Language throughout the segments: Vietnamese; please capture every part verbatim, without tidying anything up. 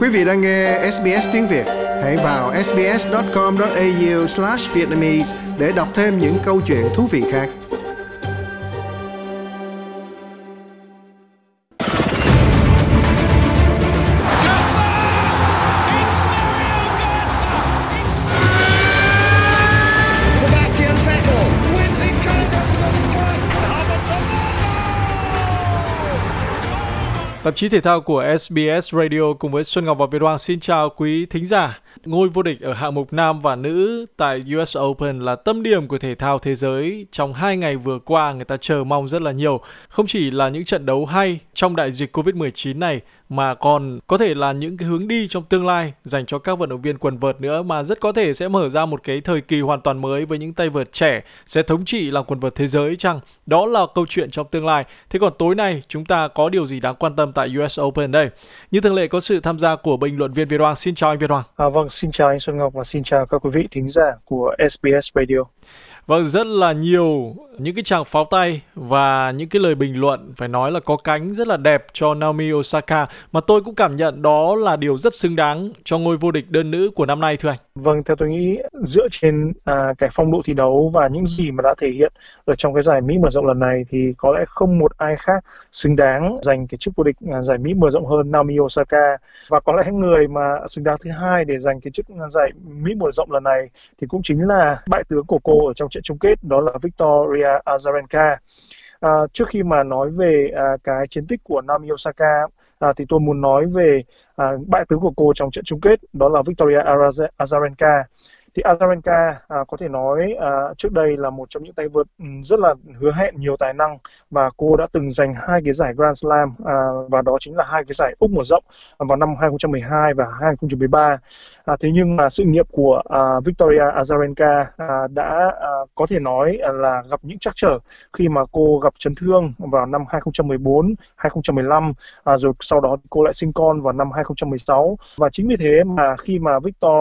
Quý vị đang nghe ét bê ét tiếng Việt. Hãy vào sbs chấm com chấm a u slash vietnamese để đọc thêm những câu chuyện thú vị khác. Tạp chí thể thao của ét bê ét Radio cùng với Xuân Ngọc và Việt Hoàng xin chào quý thính giả. Ngôi vô địch ở hạng mục nam và nữ tại u ét Open là tâm điểm của thể thao thế giới. Trong hai ngày vừa qua, người ta chờ mong rất là nhiều. Không chỉ là những trận đấu hay trong đại dịch covid mười chín này, mà còn có thể là những cái hướng đi trong tương lai dành cho các vận động viên quần vợt nữa, mà rất có thể sẽ mở ra một cái thời kỳ hoàn toàn mới với những tay vợt trẻ sẽ thống trị làm quần vợt thế giới chăng? Đó là câu chuyện trong tương lai. Thế còn tối nay chúng ta có điều gì đáng quan tâm tại u ét Open đây? Như thường lệ có sự tham gia của bình luận viên Việt Hoàng. Xin chào anh Việt Hoàng. À, vâng, xin chào anh Xuân Ngọc và xin chào các quý vị thính giả của ét bê ét Radio. Vâng, rất là nhiều những cái tràng pháo tay và những cái lời bình luận phải nói là có cánh rất là đẹp cho Naomi Osaka, mà tôi cũng cảm nhận đó là điều rất xứng đáng cho ngôi vô địch đơn nữ của năm nay, thưa anh. Vâng, theo tôi nghĩ dựa trên à, cái phong độ thi đấu và những gì mà đã thể hiện ở trong cái giải Mỹ mở rộng lần này thì có lẽ không một ai khác xứng đáng giành cái chức vô địch à, giải Mỹ mở rộng hơn Naomi Osaka. Và có lẽ người mà xứng đáng thứ hai để giành cái chức giải Mỹ mở rộng lần này thì cũng chính là bại tướng của cô ở trong trận chung kết, đó là Victoria Azarenka. À, trước khi mà nói về à, cái chiến tích của Naomi Osaka à, thì tôi muốn nói về à, bại tướng của cô trong trận chung kết, đó là Victoria Azarenka. Thì Azarenka à, có thể nói à, trước đây là một trong những tay vợt rất là hứa hẹn nhiều tài năng, và cô đã từng giành hai cái giải Grand Slam à, và đó chính là hai cái giải Úc mở rộng vào năm hai không một hai và hai không một ba. À, thế nhưng mà sự nghiệp của à, Victoria Azarenka à, đã à, có thể nói là gặp những trắc trở khi mà cô gặp chấn thương vào năm hai không một bốn, hai không một năm, à, rồi sau đó cô lại sinh con vào năm hai không một sáu. Và chính vì thế mà khi mà Victor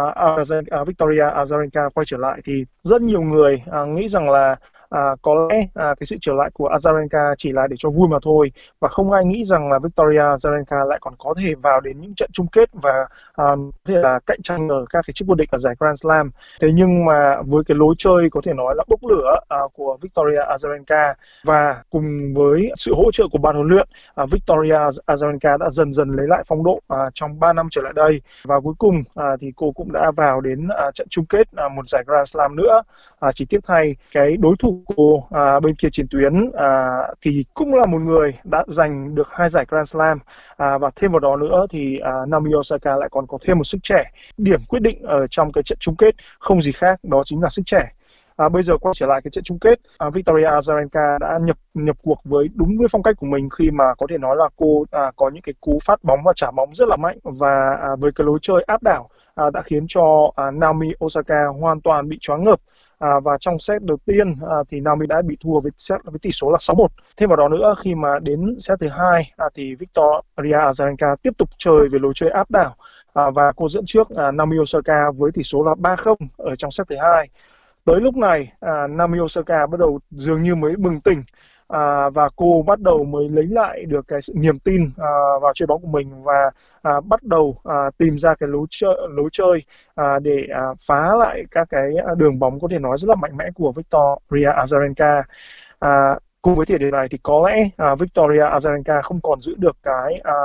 Uh, Victoria Azarenka quay trở lại thì rất nhiều người uh, nghĩ rằng là À, có lẽ à, cái sự trở lại của Azarenka chỉ là để cho vui mà thôi, và không ai nghĩ rằng là Victoria Azarenka lại còn có thể vào đến những trận chung kết và à, có thể là cạnh tranh ở các cái chức vô địch ở giải Grand Slam. Thế nhưng mà với cái lối chơi có thể nói là bốc lửa à, của Victoria Azarenka và cùng với sự hỗ trợ của ban huấn luyện, à, Victoria Azarenka đã dần dần lấy lại phong độ à, trong ba năm trở lại đây, và cuối cùng à, thì cô cũng đã vào đến à, trận chung kết à, một giải Grand Slam nữa. À, chỉ tiếc thay cái đối thủ cô à, bên kia chiến tuyến à, thì cũng là một người đã giành được hai giải Grand Slam, à, và thêm vào đó nữa thì à, Naomi Osaka lại còn có thêm một sức trẻ. Điểm quyết định ở trong cái trận chung kết không gì khác, đó chính là sức trẻ. À, bây giờ quay trở lại cái trận chung kết, à, Victoria Azarenka đã nhập nhập cuộc với đúng với phong cách của mình, khi mà có thể nói là cô à, có những cái cú phát bóng và trả bóng rất là mạnh, và à, với cái lối chơi áp đảo à, đã khiến cho à, Naomi Osaka hoàn toàn bị choáng ngợp. À, và trong set đầu tiên à, thì Naomi đã bị thua với set với tỷ số là sáu một. Thêm vào đó nữa, khi mà đến set thứ hai à, thì Victoria Azarenka tiếp tục chơi về lối chơi áp đảo à, và cô dẫn trước à, Naomi Osaka với tỷ số là ba không ở trong set thứ hai. Tới lúc này à, Naomi Osaka bắt đầu dường như mới bừng tỉnh. À, và cô bắt đầu mới lấy lại được cái sự niềm tin à, vào chơi bóng của mình, và à, bắt đầu à, tìm ra cái lối chơi, lối chơi à, để à, phá lại các cái đường bóng có thể nói rất là mạnh mẽ của Victoria Azarenka. À, cùng với thời điểm này thì có lẽ à, Victoria Azarenka không còn giữ được cái à,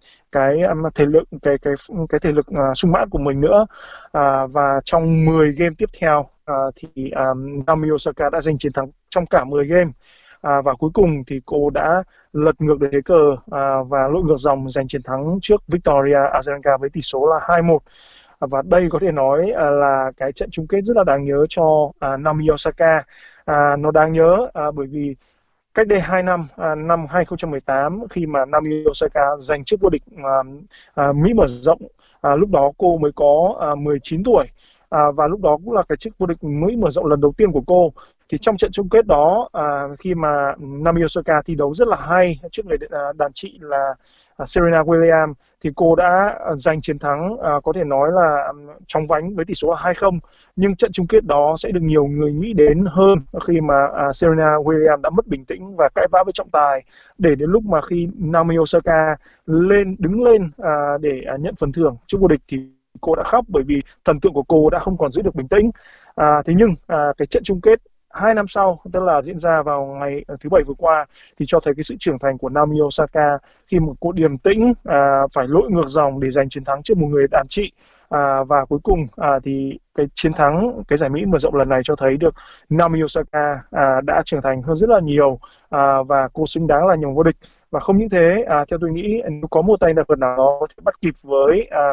cái um, thể lực cái cái cái thể lực uh, sung mãn của mình nữa, à, và trong mười game tiếp theo à, thì um, Naomi Osaka đã giành chiến thắng trong cả mười game. À, và cuối cùng thì cô đã lật ngược được thế cờ à, và lội ngược dòng giành chiến thắng trước Victoria Azarenka với tỷ số là hai một. À, và đây có thể nói à, là cái trận chung kết rất là đáng nhớ cho à, Naomi Osaka. À, nó đáng nhớ à, bởi vì cách đây hai năm, à, năm hai không một tám, khi mà Naomi Osaka giành chức vô địch à, à, Mỹ mở rộng, à, lúc đó cô mới có à, mười chín tuổi. À, và lúc đó cũng là cái chức vô địch Mỹ mở rộng lần đầu tiên của cô. Thì trong trận chung kết đó, à, khi mà Naomi Osaka thi đấu rất là hay trước người à, đàn chị là à, Serena Williams, thì cô đã giành chiến thắng à, có thể nói là chóng vánh với tỷ số là hai không. Nhưng trận chung kết đó sẽ được nhiều người nghĩ đến hơn khi mà à, Serena Williams đã mất bình tĩnh và cãi vã với trọng tài, để đến lúc mà khi Naomi Osaka lên đứng lên à, để à, nhận phần thưởng trước vô địch thì cô đã khóc, bởi vì thần tượng của cô đã không còn giữ được bình tĩnh. À, thế nhưng à, cái trận chung kết hai năm sau, tức là diễn ra vào ngày thứ Bảy vừa qua, thì cho thấy cái sự trưởng thành của Naomi Osaka khi một cô điềm tĩnh à, phải lội ngược dòng để giành chiến thắng trước một người đàn chị. À, và cuối cùng à, thì cái chiến thắng cái giải Mỹ mở rộng lần này cho thấy được Naomi Osaka à, đã trưởng thành hơn rất là nhiều, à, và cô xứng đáng là nhà vô địch. Và không những thế, à, theo tôi nghĩ nếu có một tay vật nào đó có thể bắt kịp với à,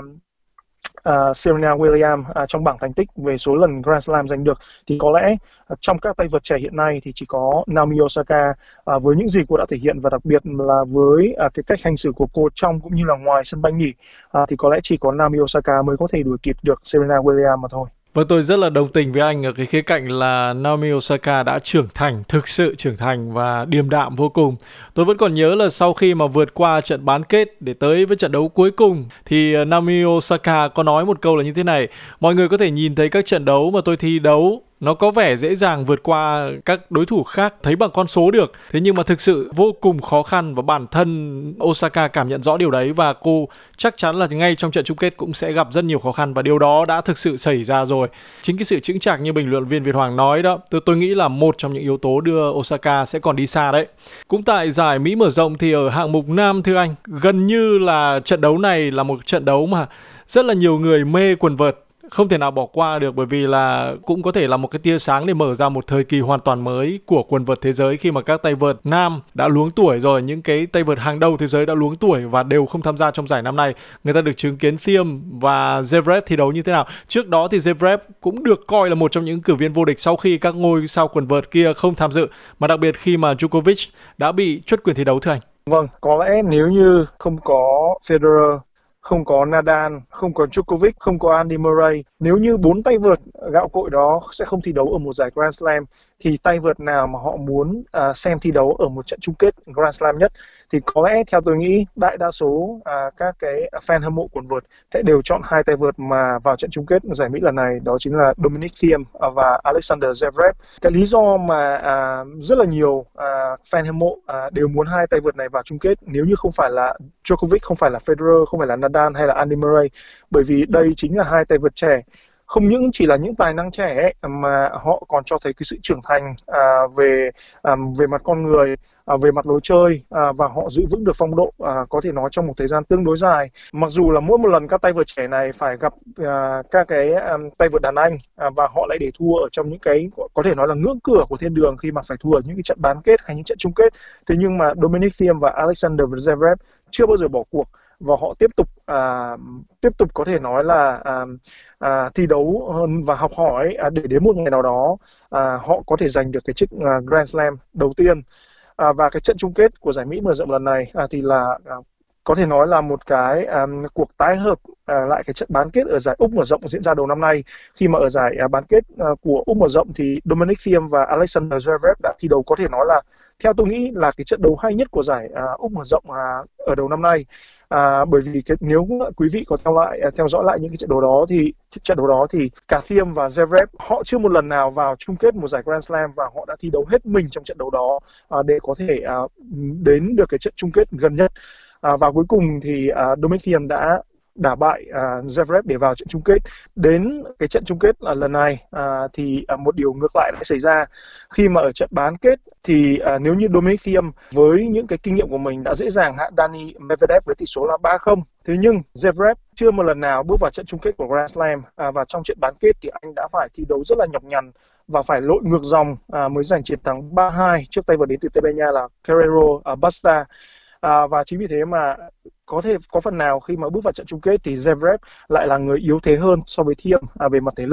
Uh, Serena Williams uh, trong bảng thành tích về số lần Grand Slam giành được, thì có lẽ uh, trong các tay vợt trẻ hiện nay thì chỉ có Naomi Osaka, uh, với những gì cô đã thể hiện và đặc biệt là với uh, cái cách hành xử của cô trong cũng như là ngoài sân banh nhỉ, uh, thì có lẽ chỉ có Naomi Osaka mới có thể đuổi kịp được Serena Williams mà thôi. Vâng, tôi rất là đồng tình với anh ở cái khía cạnh là Naomi Osaka đã trưởng thành, thực sự trưởng thành và điềm đạm vô cùng. Tôi vẫn còn nhớ là sau khi mà vượt qua trận bán kết để tới với trận đấu cuối cùng thì Naomi Osaka có nói một câu là như thế này: mọi người có thể nhìn thấy các trận đấu mà tôi thi đấu nó có vẻ dễ dàng vượt qua các đối thủ khác thấy bằng con số được, thế nhưng mà thực sự vô cùng khó khăn, và bản thân Osaka cảm nhận rõ điều đấy, và cô chắc chắn là ngay trong trận chung kết cũng sẽ gặp rất nhiều khó khăn, và điều đó đã thực sự xảy ra rồi. Chính cái sự chững chạc như bình luận viên Việt Hoàng nói đó, tôi, tôi nghĩ là một trong những yếu tố đưa Osaka sẽ còn đi xa đấy. Cũng tại giải Mỹ mở rộng thì ở hạng mục nam, thưa anh, gần như là trận đấu này là một trận đấu mà rất là nhiều người mê quần vợt không thể nào bỏ qua được, bởi vì là cũng có thể là một cái tia sáng để mở ra một thời kỳ hoàn toàn mới của quần vợt thế giới, khi mà các tay vợt nam đã luống tuổi rồi, những cái tay vợt hàng đầu thế giới đã luống tuổi và đều không tham gia trong giải năm nay. Người ta được chứng kiến Thiem và Zverev thi đấu như thế nào. Trước đó thì Zverev cũng được coi là một trong những cử viên vô địch sau khi các ngôi sao quần vợt kia không tham dự, mà đặc biệt khi mà Djokovic đã bị truất quyền thi đấu, thưa anh. Vâng, có lẽ nếu như không có Federer, không có Nadal, không có Djokovic, không có Andy Murray, nếu như bốn tay vợt gạo cội đó sẽ không thi đấu ở một giải Grand Slam, thì tay vợt nào mà họ muốn uh, xem thi đấu ở một trận chung kết Grand Slam nhất, thì có lẽ theo tôi nghĩ đại đa số uh, các cái fan hâm mộ quần vợt sẽ đều chọn hai tay vợt mà vào trận chung kết giải Mỹ lần này, đó chính là Dominic Thiem và Alexander Zverev. Cái lý do mà uh, rất là nhiều uh, fan hâm mộ uh, đều muốn hai tay vợt này vào chung kết, nếu như không phải là Djokovic, không phải là Federer, không phải là Nadal hay là Andy Murray, bởi vì đây chính là hai tay vợt trẻ. Không những chỉ là những tài năng trẻ ấy, mà họ còn cho thấy cái sự trưởng thành à, về à, về mặt con người, à, về mặt lối chơi, à, và họ giữ vững được phong độ, à, có thể nói trong một thời gian tương đối dài. Mặc dù là mỗi một lần các tay vợt trẻ này phải gặp à, các cái à, tay vợt đàn anh, à, và họ lại để thua ở trong những cái có thể nói là ngưỡng cửa của thiên đường khi mà phải thua ở những cái trận bán kết hay những trận chung kết. Thế nhưng mà Dominic Thiem và Alexander Zverev chưa bao giờ bỏ cuộc, và họ tiếp tục à, tiếp tục có thể nói là à, à, thi đấu và học hỏi à, để đến một ngày nào đó à, họ có thể giành được cái chức à, Grand Slam đầu tiên. À, và cái trận chung kết của giải Mỹ mở rộng lần này à, thì là à, có thể nói là một cái à, cuộc tái hợp à, lại cái trận bán kết ở giải Úc mở rộng diễn ra đầu năm nay, khi mà ở giải à, bán kết à, của Úc mở rộng thì Dominic Thiem và Alexander Zverev đã thi đấu có thể nói là, theo tôi nghĩ là cái trận đấu hay nhất của giải à, Úc mở rộng à, ở đầu năm nay. À, bởi vì cái, nếu quý vị có theo lại theo dõi lại những cái trận đấu đó thì trận đấu đó thì cả Thiem và Zverev họ chưa một lần nào vào chung kết một giải Grand Slam, và họ đã thi đấu hết mình trong trận đấu đó à, để có thể à, đến được cái trận chung kết gần nhất. À, và cuối cùng thì à, Dominic Thiem đã đả bại uh, Zverev để vào trận chung kết. Đến cái trận chung kết uh, lần này uh, thì uh, một điều ngược lại đã xảy ra, khi mà ở trận bán kết thì uh, nếu như Dominic Thiem với những cái kinh nghiệm của mình đã dễ dàng hạ Dani Medvedev với tỷ số là ba không, thế nhưng Zverev chưa một lần nào bước vào trận chung kết của Grand Slam, uh, và trong trận bán kết thì anh đã phải thi đấu rất là nhọc nhằn và phải lội ngược dòng uh, mới giành chiến thắng ba hai trước tay vợt đến từ Tây Ban Nha là Carrero uh, Busta. À, và chính vì thế mà có thể có phần nào khi mà bước vào trận chung kết thì Zverev lại là người yếu thế hơn so với Thiem à, về mặt thể lực.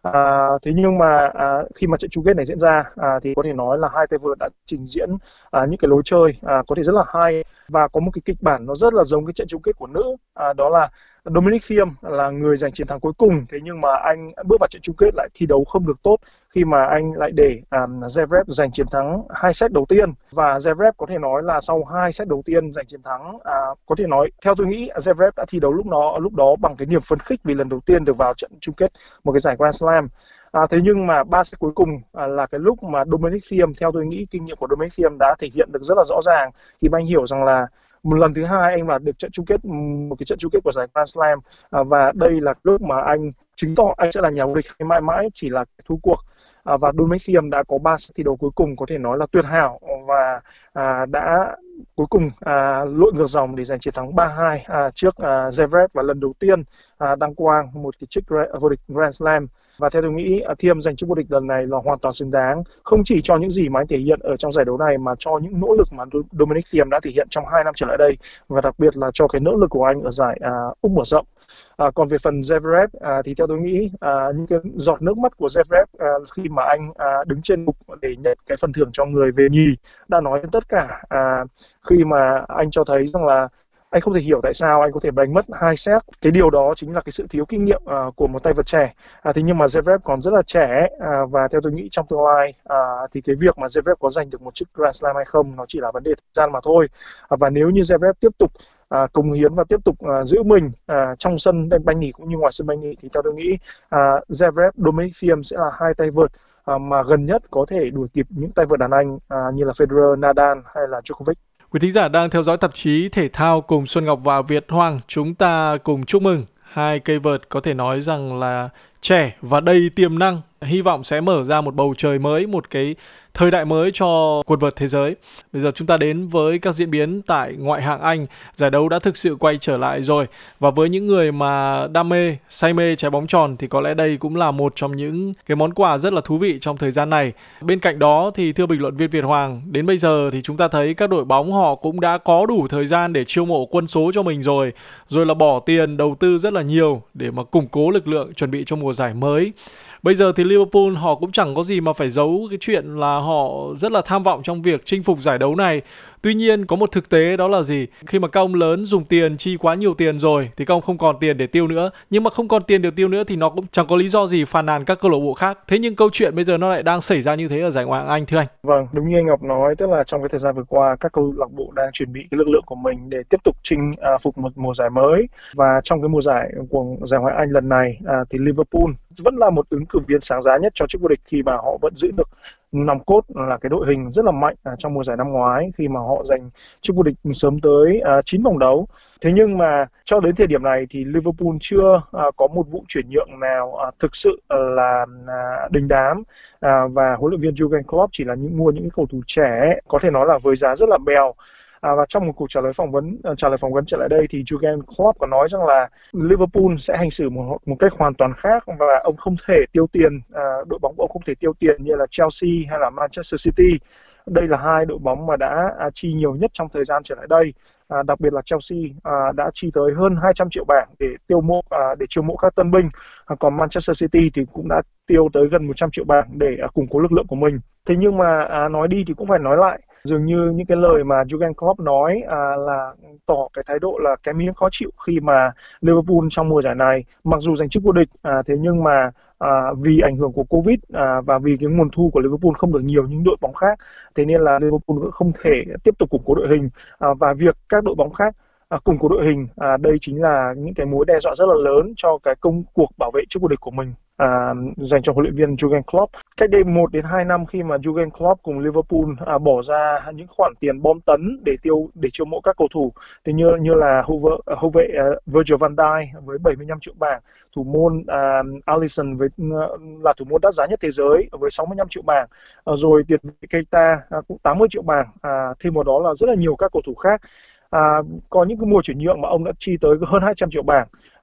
À, thế nhưng mà à, khi mà trận chung kết này diễn ra à, thì có thể nói là hai tay vợt đã trình diễn à, những cái lối chơi à, có thể rất là hay, và có một cái kịch bản nó rất là giống cái trận chung kết của nữ, à, đó là Dominic Thiem là người giành chiến thắng cuối cùng. Thế nhưng mà anh bước vào trận chung kết lại thi đấu không được tốt, khi mà anh lại để um, Zverev giành chiến thắng hai set đầu tiên, và Zverev có thể nói là sau hai set đầu tiên giành chiến thắng, à, có thể nói theo tôi nghĩ Zverev đã thi đấu lúc đó lúc đó bằng cái niềm phấn khích vì lần đầu tiên được vào trận chung kết một cái giải Grand Slam. À, thế nhưng mà ba set cuối cùng à, là cái lúc mà Dominic Thiem, theo tôi nghĩ kinh nghiệm của Dominic Thiem đã thể hiện được rất là rõ ràng, khi mà anh hiểu rằng là một lần thứ hai anh vào được trận chung kết, một cái trận chung kết của giải Grand Slam, à, và đây là lúc mà anh chứng tỏ anh sẽ là nhà vô địch hay mãi mãi chỉ là thua cuộc. À, và Dominic Thiem đã có ba set thi đấu cuối cùng có thể nói là tuyệt hảo, và à, đã cuối cùng à, lội ngược dòng để giành chiến thắng ba hai à, trước à, Zverev, và lần đầu tiên à, đăng quang một cái chức vô địch Grand Slam. Và theo tôi nghĩ Thiem giành chức vô địch lần này là hoàn toàn xứng đáng, không chỉ cho những gì mà anh thể hiện ở trong giải đấu này, mà cho những nỗ lực mà Dominic Thiem đã thể hiện trong hai năm trở lại đây, và đặc biệt là cho cái nỗ lực của anh ở giải à, Úc mở rộng. À, còn về phần Zverev à, thì theo tôi nghĩ à, những cái giọt nước mắt của Zverev à, khi mà anh à, đứng trên bục để nhận cái phần thưởng cho người về nhì đã nói lên tất cả, à, khi mà anh cho thấy rằng là anh không thể hiểu tại sao anh có thể đánh mất hai set. Cái điều đó chính là cái sự thiếu kinh nghiệm uh, của một tay vợt trẻ. À, thế nhưng mà Zverev còn rất là trẻ, uh, và theo tôi nghĩ trong tương lai uh, thì cái việc mà Zverev có giành được một chiếc Grand Slam hay không nó chỉ là vấn đề thời gian mà thôi. Uh, và nếu như Zverev tiếp tục uh, cống hiến và tiếp tục uh, giữ mình uh, trong sân banh nhì cũng như ngoài sân banh nhì, thì theo tôi nghĩ uh, Zverev, Dominic Thiem sẽ là hai tay vợt uh, mà gần nhất có thể đuổi kịp những tay vợt đàn anh uh, như là Federer, Nadal hay là Djokovic. Quý thính giả đang theo dõi tạp chí Thể thao cùng Xuân Ngọc và Việt Hoàng. Chúng ta cùng chúc mừng hai cây vợt có thể nói rằng là trẻ và đầy tiềm năng, hy vọng sẽ mở ra một bầu trời mới, một cái thời đại mới cho quần vợt thế giới. Bây giờ chúng ta đến với các diễn biến tại ngoại hạng Anh. Giải đấu đã thực sự quay trở lại rồi, và với những người mà đam mê, say mê trái bóng tròn thì có lẽ đây cũng là một trong những cái món quà rất là thú vị trong thời gian này. Bên cạnh đó thì thưa bình luận viên Việt Hoàng, đến bây giờ thì chúng ta thấy các đội bóng họ cũng đã có đủ thời gian để chiêu mộ quân số cho mình rồi, rồi là bỏ tiền đầu tư rất là nhiều để mà củng cố lực lượng chuẩn bị cho mùa giải mới. Bây giờ thì Liverpool họ cũng chẳng có gì mà phải giấu cái chuyện là họ rất là tham vọng trong việc chinh phục giải đấu này. Tuy nhiên có một thực tế đó là gì? Khi mà các ông lớn dùng tiền, chi quá nhiều tiền rồi thì các ông không còn tiền để tiêu nữa. Nhưng mà không còn tiền để tiêu nữa thì nó cũng chẳng có lý do gì phàn nàn các câu lạc bộ khác. Thế nhưng câu chuyện bây giờ nó lại đang xảy ra như thế ở giải Ngoại hạng Anh, thưa anh. Vâng, đúng như anh Ngọc nói, tức là trong cái thời gian vừa qua các câu lạc bộ đang chuẩn bị cái lực lượng của mình để tiếp tục chinh à, phục một mùa giải mới. Và trong cái mùa giải của giải Ngoại hạng Anh lần này à, thì Liverpool vẫn là một ứng cử viên sáng giá nhất cho chức vô địch, khi mà họ vẫn giữ được nòng cốt là cái đội hình rất là mạnh à, trong mùa giải năm ngoái, khi mà họ giành chức vô địch sớm tới à, chín vòng đấu. Thế nhưng mà cho đến thời điểm này thì Liverpool chưa à, có một vụ chuyển nhượng nào à, thực sự là à, đình đám, à, và huấn luyện viên Jurgen Klopp chỉ là những mua những cái cầu thủ trẻ có thể nói là với giá rất là bèo. À, và trong một cuộc trả lời phỏng vấn uh, trả lời phỏng vấn trở lại đây thì Jurgen Klopp có nói rằng là Liverpool sẽ hành xử một một cách hoàn toàn khác, và ông không thể tiêu tiền, uh, đội bóng của ông không thể tiêu tiền như là Chelsea hay là Manchester City. Đây là hai đội bóng mà đã uh, chi nhiều nhất trong thời gian trở lại đây. À, đặc biệt là Chelsea à, đã chi tới hơn hai trăm triệu bảng để tiêu mộ à, để chiêu mộ các tân binh, à, còn Manchester City thì cũng đã tiêu tới gần một trăm triệu bảng để à, củng cố lực lượng của mình. Thế nhưng mà à, nói đi thì cũng phải nói lại, dường như những cái lời mà Jurgen Klopp nói à, là tỏ cái thái độ là cái miếng khó chịu khi mà Liverpool trong mùa giải này mặc dù giành chức vô địch, à, thế nhưng mà à, vì ảnh hưởng của Covid à, và vì cái nguồn thu của Liverpool không được nhiều những đội bóng khác, thế nên là Liverpool cũng không thể tiếp tục củng cố đội hình, à, và việc các đội bóng khác à, củng cố đội hình, à, đây chính là những cái mối đe dọa rất là lớn cho cái công cuộc bảo vệ chức vô địch của mình à, dành cho huấn luyện viên Jurgen Klopp. Cách đây một đến hai năm khi mà Jurgen Klopp cùng Liverpool à, bỏ ra những khoản tiền bom tấn để tiêu để chiêu mộ các cầu thủ, thì như như là hậu vệ, hậu vệ uh, Virgil van Dijk với bảy mươi lăm triệu bảng, thủ môn uh, Alisson với uh, là thủ môn đắt giá nhất thế giới với sáu mươi lăm triệu bảng, uh, rồi tiền vệ Keita uh, cũng tám mươi triệu bảng, uh, thêm vào đó là rất là nhiều các cầu thủ khác. À, có những cái mùa chuyển nhượng mà ông đã chi tới hơn hai trăm triệu bảng,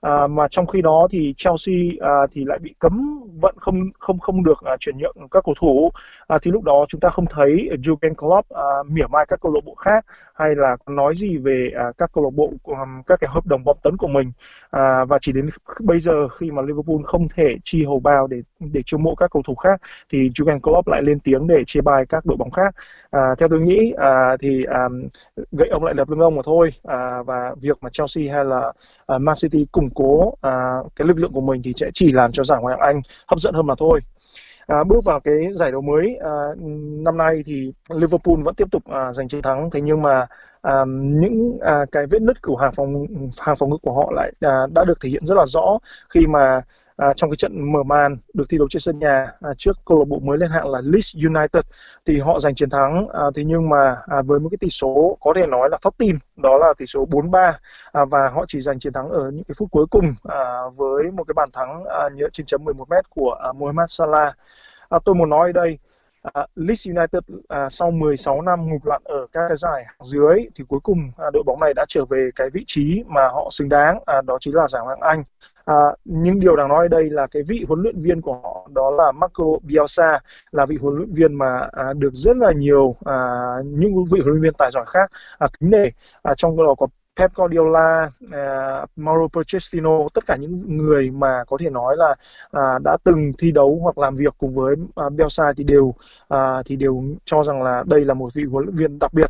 À, mà trong khi đó thì Chelsea à, thì lại bị cấm vận không không không được à, chuyển nhượng các cầu thủ. À, thì lúc đó chúng ta không thấy Jurgen Klopp à, mỉa mai các câu lạc bộ khác hay là nói gì về à, các câu lạc bộ um, các cái hợp đồng bom tấn của mình. À, và chỉ đến bây giờ khi mà Liverpool không thể chi hầu bao để để chiêu mộ các cầu thủ khác thì Jurgen Klopp lại lên tiếng để chê bai các đội bóng khác. À, theo tôi nghĩ à, thì à, gậy ông lại đập lưng ông mà thôi. À, và việc mà Chelsea hay là à, Man City củng cố à, cái lực lượng của mình thì sẽ chỉ làm cho giải Ngoại hạng Anh hấp dẫn hơn mà thôi. À, bước vào cái giải đấu mới à, năm nay thì Liverpool vẫn tiếp tục à, giành chiến thắng, thế nhưng mà à, những à, cái vết nứt của hàng phòng hàng phòng ngự của họ lại à, đã được thể hiện rất là rõ khi mà à, trong cái trận mở màn được thi đấu trên sân nhà à, trước câu lạc bộ mới lên hạng là Leeds United thì họ giành chiến thắng, à, thế nhưng mà à, với một cái tỷ số có thể nói là thót tim, đó là tỷ số bốn ba, à, và họ chỉ giành chiến thắng ở những cái phút cuối cùng à, với một cái bàn thắng à, nhớ trên chấm mười một mét của à, Mohamed Salah. À, tôi muốn nói ở đây à, Leeds United à, sau mười sáu năm ngụp lặn ở các cái giải hạng dưới thì cuối cùng à, đội bóng này đã trở về cái vị trí mà họ xứng đáng, à, đó chính là giải Ngoại hạng Anh. À, nhưng điều đáng nói ở đây là cái vị huấn luyện viên của họ đó là Marco Bielsa, là vị huấn luyện viên mà à, được rất là nhiều à, những vị huấn luyện viên tài giỏi khác à, kính nể, à, trong đó có Pep Guardiola, uh, Mauro Pochettino, tất cả những người mà có thể nói là uh, đã từng thi đấu hoặc làm việc cùng với uh, Bielsa thì đều uh, thì đều cho rằng là đây là một vị huấn luyện viên đặc biệt.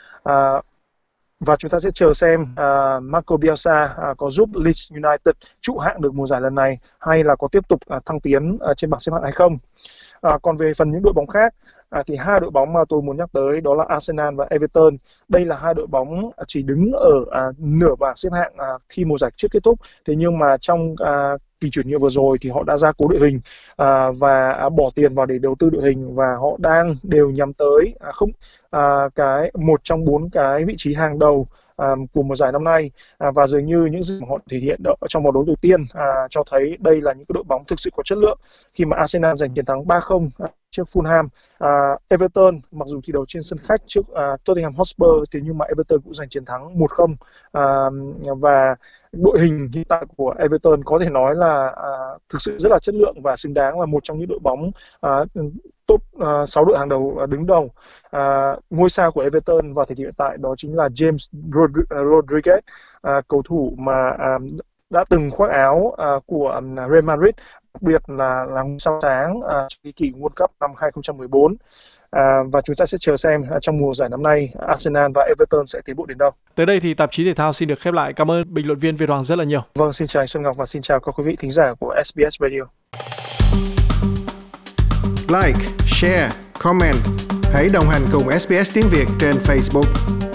Uh, và chúng ta sẽ chờ xem uh, Marco Bielsa uh, có giúp Leeds United trụ hạng được mùa giải lần này hay là có tiếp tục uh, thăng tiến uh, trên bảng xếp hạng hay không. Uh, còn về phần những đội bóng khác, À, thì hai đội bóng mà tôi muốn nhắc tới đó là Arsenal và Everton. Đây là hai đội bóng chỉ đứng ở à, nửa bảng xếp hạng à, khi mùa giải trước kết thúc. Thế nhưng mà trong à, kỳ chuyển nhượng vừa rồi thì họ đã gia cố đội hình à, và à, bỏ tiền vào để đầu tư đội hình, và họ đang đều nhắm tới à, không à, cái một trong bốn cái vị trí hàng đầu à, của mùa giải năm nay. À, và dường như những gì mà họ thể hiện trong vòng đấu đầu tiên à, cho thấy đây là những cái đội bóng thực sự có chất lượng khi mà Arsenal giành chiến thắng ba không trước Fulham. À, Everton mặc dù thi đấu trên sân khách trước à, Tottenham Hotspur, thế nhưng mà Everton cũng giành chiến thắng một không, à, và đội hình hiện tại của Everton có thể nói là à, thực sự rất là chất lượng và xứng đáng là một trong những đội bóng à, top à, sáu đội hàng đầu à, đứng đầu. À, ngôi sao của Everton vào thời điểm hiện tại đó chính là James Rodriguez, à, cầu thủ mà à, đã từng khoác áo à, của Real Madrid, đặc biệt là là ngôi sao sáng à, trong cái kỳ World Cup năm hai không một bốn. À, và chúng ta sẽ chờ xem à, trong mùa giải năm nay Arsenal và Everton sẽ tiến bộ đến đâu. Tới đây thì tạp chí thể thao xin được khép lại. Cảm ơn bình luận viên Việt Hoàng rất là nhiều. Vâng, xin chào anh Xuân Ngọc và xin chào các quý vị thính giả của ét bê ét Radio. Like, share, comment. Hãy đồng hành cùng ét bê ét tiếng Việt trên Facebook.